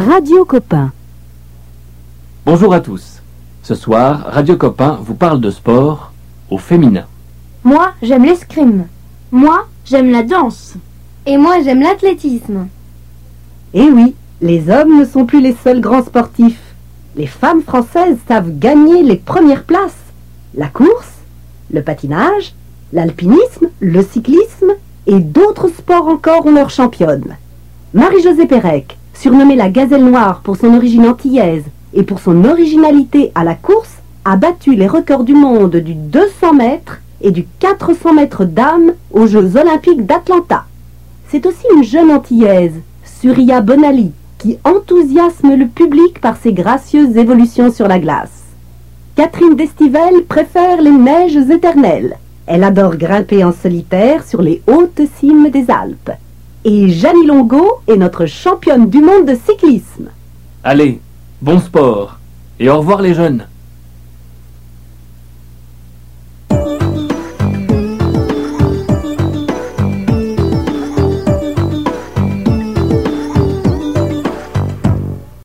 Radio Copain. Bonjour à tous. Ce soir, Radio Copain vous parle de sport au féminin. Moi, j'aime l'escrime. Moi, j'aime la danse. Et moi, j'aime l'athlétisme. Eh oui, les hommes ne sont plus les seuls grands sportifs. Les femmes françaises savent gagner les premières places. La course, le patinage, l'alpinisme, le cyclisme et d'autres sports encore ont leur championne. Marie-Josée Pérec, surnommée la Gazelle Noire pour son origine antillaise et pour son originalité à la course, a battu les records du monde du 200 mètres et du 400 mètres dames aux Jeux Olympiques d'Atlanta. C'est aussi une jeune antillaise, Surya Bonali, qui enthousiasme le public par ses gracieuses évolutions sur la glace. Catherine Destivelle préfère les neiges éternelles. Elle adore grimper en solitaire sur les hautes cimes des Alpes. Et Jeannie Longo est notre championne du monde de cyclisme. Allez, bon sport et au revoir les jeunes.